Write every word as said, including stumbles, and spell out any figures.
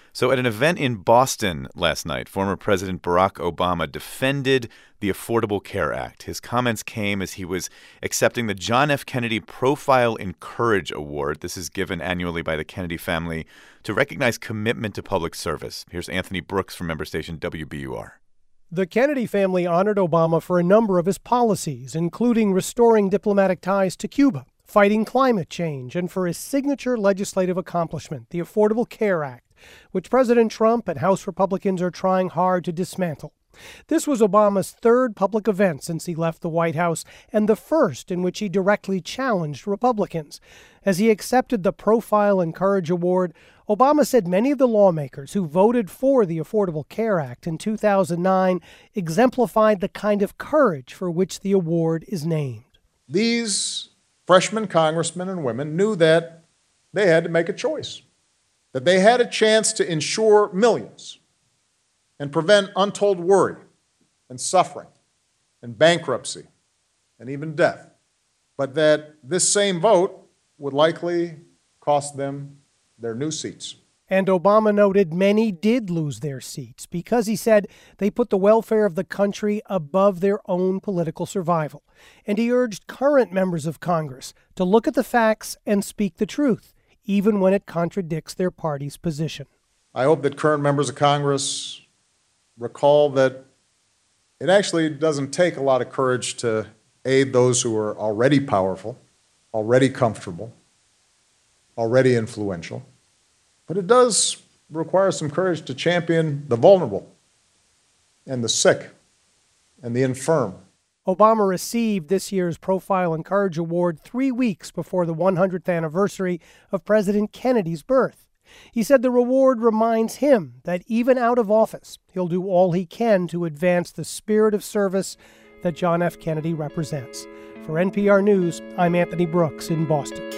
So at an event in Boston last night, former President Barack Obama defended the Affordable Care Act. His comments came as he was accepting the John F. Kennedy Profile in Courage Award. This is given annually by the Kennedy family to recognize commitment to public service. Here's Anthony Brooks from member station W B U R. The Kennedy family honored Obama for a number of his policies, including restoring diplomatic ties to Cuba, fighting climate change, and for his signature legislative accomplishment, the Affordable Care Act, which President Trump and House Republicans are trying hard to dismantle. This was Obama's third public event since he left the White House, and the first in which he directly challenged Republicans. As he accepted the Profile in Courage Award, Obama said many of the lawmakers who voted for the Affordable Care Act in two thousand nine exemplified the kind of courage for which the award is named. These freshman congressmen and women knew that they had to make a choice, that they had a chance to insure millions and prevent untold worry and suffering and bankruptcy and even death, but that this same vote would likely cost them their new seats. And Obama noted many did lose their seats because, he said, they put the welfare of the country above their own political survival. And he urged current members of Congress to look at the facts and speak the truth, even when it contradicts their party's position. I hope that current members of Congress recall that it actually doesn't take a lot of courage to aid those who are already powerful, already comfortable, already influential. But it does require some courage to champion the vulnerable and the sick and the infirm. Obama received this year's Profile in Courage Award three weeks before the one hundredth anniversary of President Kennedy's birth. He said the reward reminds him that even out of office, he'll do all he can to advance the spirit of service that John F. Kennedy represents. For N P R News, I'm Anthony Brooks in Boston.